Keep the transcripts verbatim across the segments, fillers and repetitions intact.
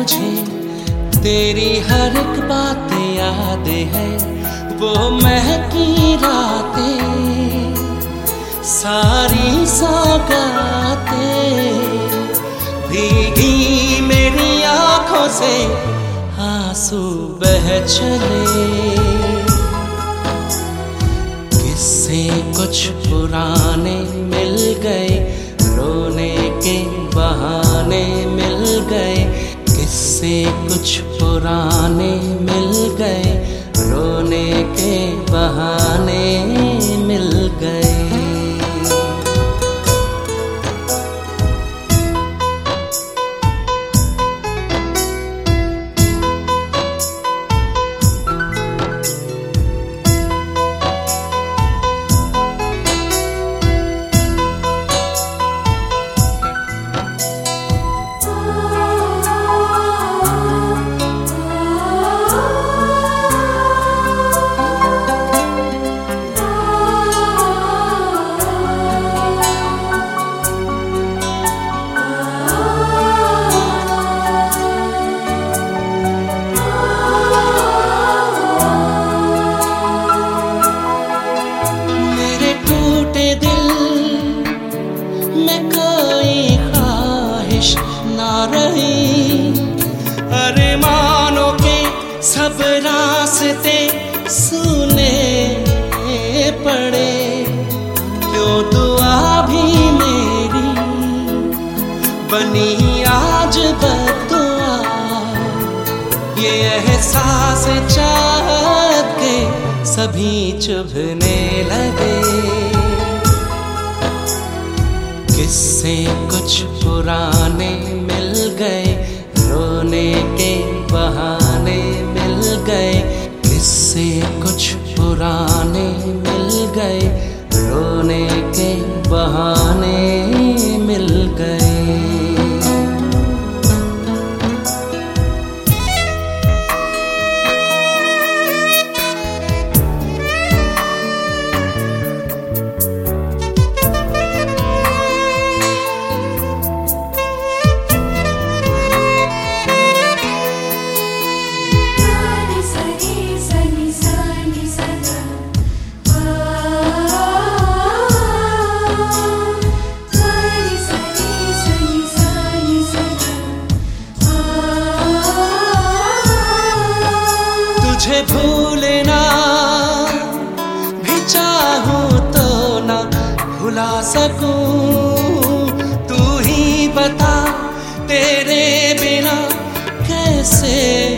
मुझे तेरी हर एक बात याद है, वो महकी रातें, सारी सौगातें, भीगी मेरी आंखों से आंसू बह चले। किस्से कुछ पुराने मिल गए, रोने के बहाने मिल गए। किस्से कुछ पुराने मिल गए, रोने के बहाने मिल गए। ना रही अरे मानो के सब रास्ते सुने पड़े, क्यों दुआ भी मेरी बनी आज बदुआ। ये एहसास चाहत के सभी चुभने लगे। किस्से कुछ पुराने मिल गए, रोने के बहाने मिल गए। किस्से कुछ पुराने मिल गए, रोने के बहाने मिल गए। तुझे भूलना भी चाहूं तो ना भुला सकूं। तू ही बता तेरे बिना कैसे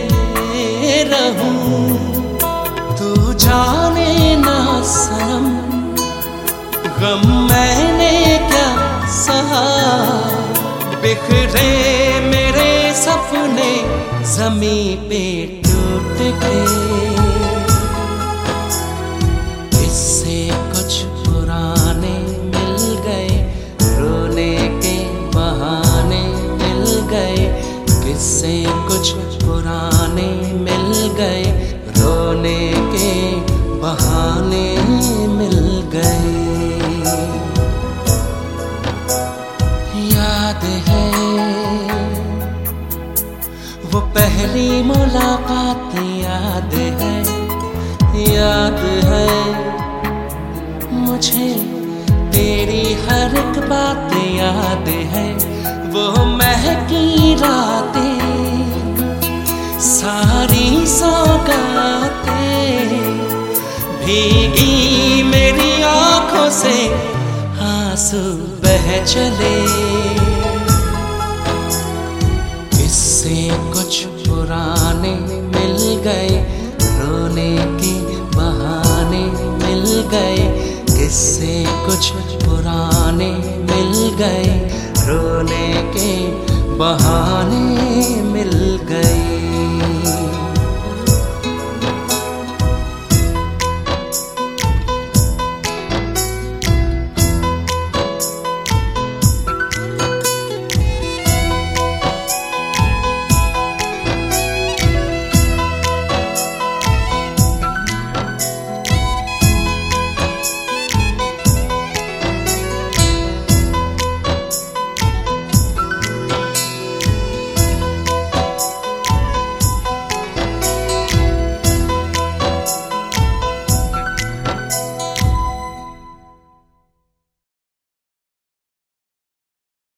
रहूं। तू जाने ना सनम गम मैंने क्या सहा। बिखरे मेरे सपने ज़मीं पे टूट गए। किस्से कुछ पुराने मिल गए, रोने के बहाने मिल गए। किस्से कुछ पुराने मिल गए, रोने के बहाने मिल गए। याद है वो पहली मुलाकात, याद है याद है मुझे तेरी हर एक बात याद है। वो महकी रातें, सारी सौगातें, भीगी मेरी आंखों से आंसू बह चले। किस्से कुछ पुराने मिल गए, रोने के बहाने मिल गए। किस्से कुछ पुराने मिल गए, रोने के बहाने मिल गए।